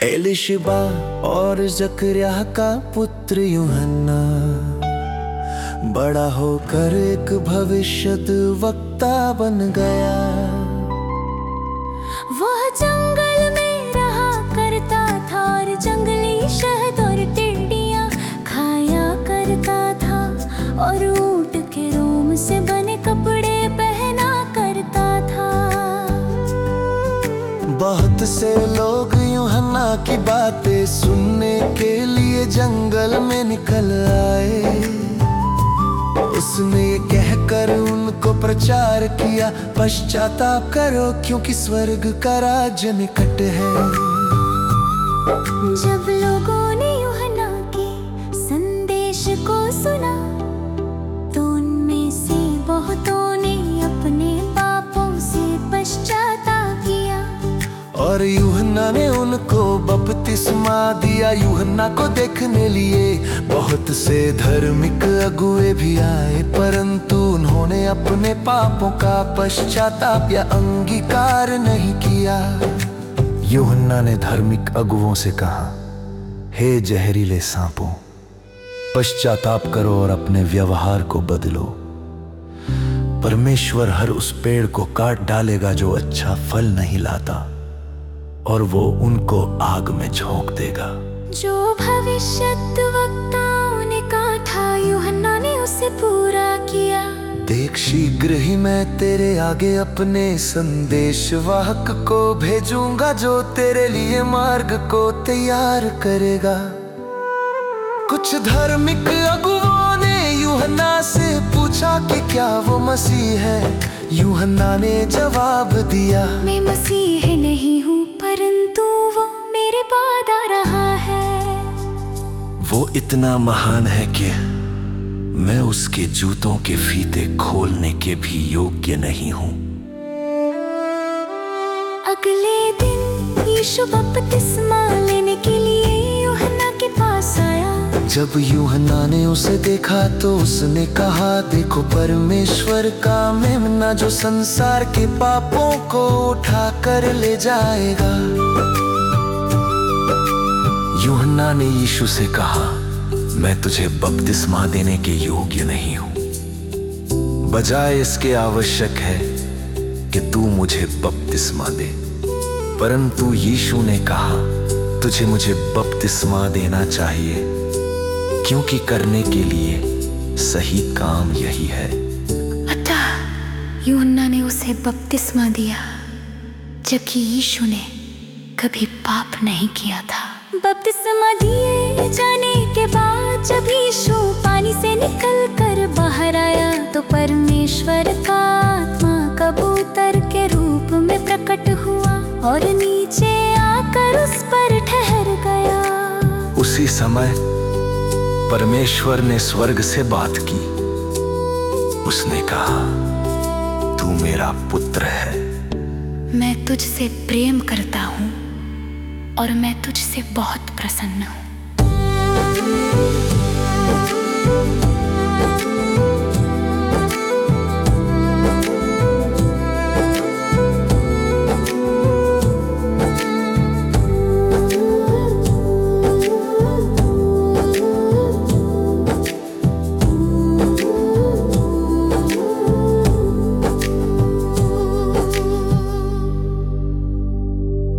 एलिशबा और जकरिया का पुत्र यूहन्ना बड़ा होकर एक भविष्यद्वक्ता बन गया। वह जंगल में रहा करता था और जंगली शहद और टिड्डियां खाया करता था और ऊंट के रोम से बने कपड़े पहना करता था। बहुत से लोग यूहन्ना की बातें सुनने के लिए जंगल में निकल आए। उसने ये कहकर उनको प्रचार किया, पश्चाताप करो क्योंकि स्वर्ग का राज्य निकट है। जब लोगों ने यूहन्ना के संदेश को सुना तो उनमें से बहुतों ने अपने पापों से पश्चाताप किया और यूहन्ना ने उनको बपतिस्मा दिया। यूहन्ना को देखने लिए बहुत से धार्मिक अगुए भी आए, परंतु उन्होंने अपने पापों का पश्चाताप या अंगीकार नहीं किया। यूहन्ना ने धार्मिक अगुओं से कहा, हे जहरीले सांपों, पश्चाताप करो और अपने व्यवहार को बदलो। परमेश्वर हर उस पेड़ को काट डालेगा जो अच्छा फल नहीं लाता, और वो उनको आग में झोंक देगा। जो भविष्यद्वक्ताओं ने कहा था यूहन्ना ने उसे पूरा किया। देख, शीघ्र ही मैं तेरे आगे अपने संदेशवाहक को भेजूंगा जो तेरे लिए मार्ग को तैयार करेगा। कुछ धार्मिक अगुओं ने यूहन्ना से पूछा कि क्या वो मसीह है। यूहन्ना ने जवाब दिया, मैं मसीह नहीं हूँ, परंतु वो मेरे बाद आ रहा है। वो इतना महान है कि मैं उसके जूतों के फीते खोलने के भी योग्य नहीं हूँ। अगले दिन यीशु बपतिस्मा लेने के लिए यूहन्ना के पास आया। जब यूहन्ना ने उसे देखा तो उसने कहा, देखो परमेश्वर का मेमना जो संसार के पापों को उठा कर ले जाएगा। यूहन्ना ने यीशु से कहा, मैं तुझे बपतिस्मा देने के योग्य नहीं हूँ, बजाय इसके आवश्यक है कि तू मुझे बपतिस्मा दे। परंतु यीशु ने कहा, तुझे मुझे बपतिस्मा देना चाहिए, क्योंकि करने के लिए सही काम यही है। अतः यूहन्ना ने उसे बपतिस्मा दिया, जबकि यीशु ने कभी पाप नहीं किया था। बपतिस्मा दिए जाने के बाद जब यीशु पानी से निकलकर बाहर आया तो परमेश्वर का आत्मा कबूतर के रूप में प्रकट हुआ और नीचे आकर उस पर ठहर गया। उसी समय परमेश्वर ने स्वर्ग से बात की। उसने कहा, तू मेरा पुत्र है, मैं तुझसे प्रेम करता हूँ और मैं तुझसे बहुत प्रसन्न हूँ।